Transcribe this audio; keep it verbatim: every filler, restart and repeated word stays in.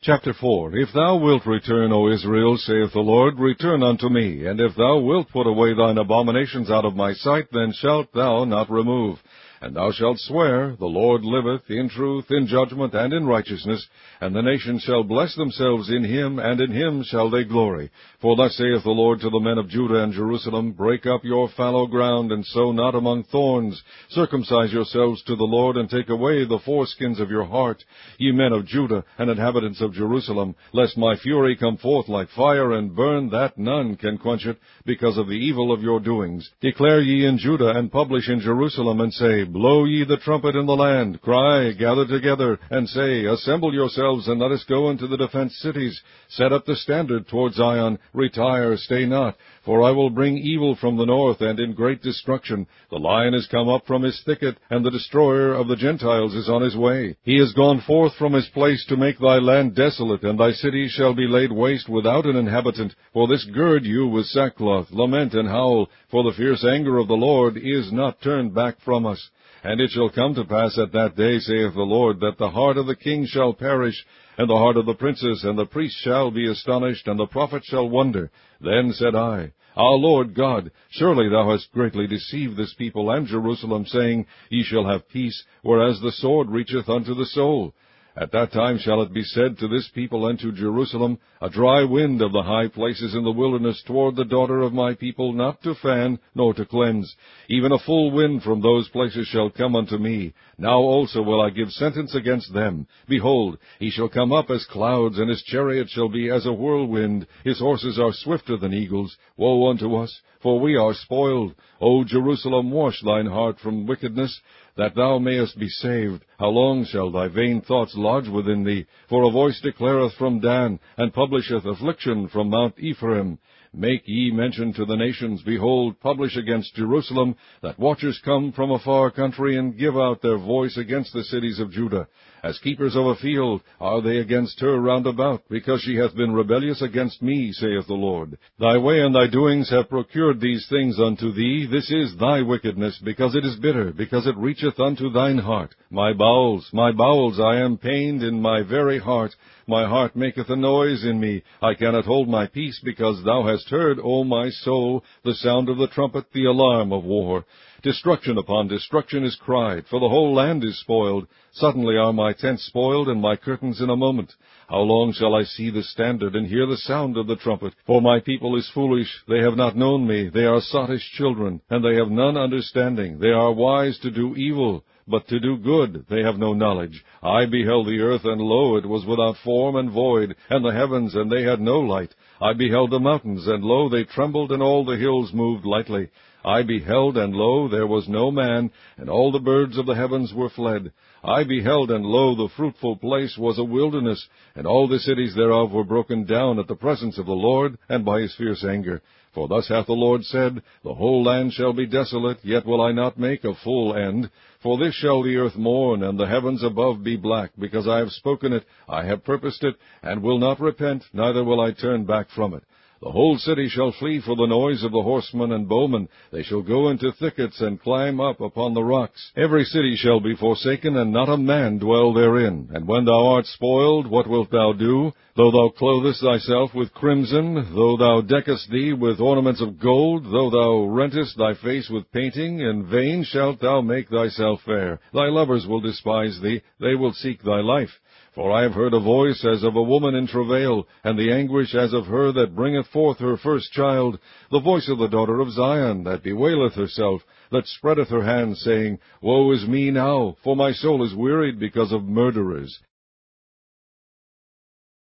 Chapter four. If thou wilt return, O Israel, saith the Lord, return unto me. And if thou wilt put away thine abominations out of my sight, then shalt thou not remove. And thou shalt swear, The Lord liveth, in truth, in judgment, and in righteousness, and the nations shall bless themselves in him, and in him shall they glory. For thus saith the Lord to the men of Judah and Jerusalem, Break up your fallow ground, and sow not among thorns. Circumcise yourselves to the Lord, and take away the foreskins of your heart, ye men of Judah and inhabitants of Jerusalem, lest my fury come forth like fire, and burn that none can quench it, because of the evil of your doings. Declare ye in Judah, and publish in Jerusalem, and say, Blow ye the trumpet in the land, cry, gather together, and say, Assemble yourselves, and let us go into the defenced cities. Set up the standard toward Zion, retire, stay not. For I will bring evil from the north, and in great destruction. The lion is come up from his thicket, and the destroyer of the Gentiles is on his way. He is gone forth from his place to make thy land desolate, and thy cities shall be laid waste without an inhabitant. For this gird you with sackcloth, lament and howl, for the fierce anger of the Lord is not turned back from us. And it shall come to pass at that day, saith the Lord, that the heart of the king shall perish, and the heart of the princes, and the priests shall be astonished, and the prophet shall wonder. Then said I, Our Lord God, surely thou hast greatly deceived this people and Jerusalem, saying, Ye shall have peace, whereas the sword reacheth unto the soul. At that time shall it be said to this people and to Jerusalem, A dry wind of the high places in the wilderness toward the daughter of my people, not to fan, nor to cleanse. Even a full wind from those places shall come unto me. Now also will I give sentence against them. Behold, he shall come up as clouds, and his chariot shall be as a whirlwind. His horses are swifter than eagles. Woe unto us, for we are spoiled. O Jerusalem, wash thine heart from wickedness, that thou mayest be saved. How long shall thy vain thoughts lodge within thee? For a voice declareth from Dan, and publisheth affliction from Mount Ephraim. Make ye mention to the nations, behold, publish against Jerusalem, that watchers come from a far country, and give out their voice against the cities of Judah. As keepers of a field are they against her round about, because she hath been rebellious against me, saith the Lord. Thy way and thy doings have procured these things unto thee. This is thy wickedness, because it is bitter, because it reacheth unto thine heart. My bowels, my bowels, I am pained in my very heart. My heart maketh a noise in me. I cannot hold my peace, because thou hast heard, O my soul, the sound of the trumpet, the alarm of war. Destruction upon destruction is cried, for the whole land is spoiled. Suddenly are my tents spoiled, and my curtains in a moment. How long shall I see the standard, and hear the sound of the trumpet? For my people is foolish, they have not known me. They are sottish children, and they have none understanding. They are wise to do evil, but to do good they have no knowledge. I beheld the earth, and lo, it was without form and void, and the heavens, and they had no light. I beheld the mountains, and lo, they trembled, and all the hills moved lightly. I beheld, and lo, there was no man, and all the birds of the heavens were fled. I beheld, and lo, the fruitful place was a wilderness, and all the cities thereof were broken down at the presence of the Lord, and by his fierce anger. For thus hath the Lord said, The whole land shall be desolate, yet will I not make a full end. For this shall the earth mourn, and the heavens above be black, because I have spoken it, I have purposed it, and will not repent, neither will I turn back from it. The whole city shall flee for the noise of the horsemen and bowmen. They shall go into thickets and climb up upon the rocks. Every city shall be forsaken, and not a man dwell therein. And when thou art spoiled, what wilt thou do? Though thou clothest thyself with crimson, though thou deckest thee with ornaments of gold, though thou rentest thy face with painting, in vain shalt thou make thyself fair. Thy lovers will despise thee, they will seek thy life. For I have heard a voice as of a woman in travail, and the anguish as of her that bringeth forth her first child, the voice of the daughter of Zion, that bewaileth herself, that spreadeth her hands, saying, Woe is me now, for my soul is wearied because of murderers.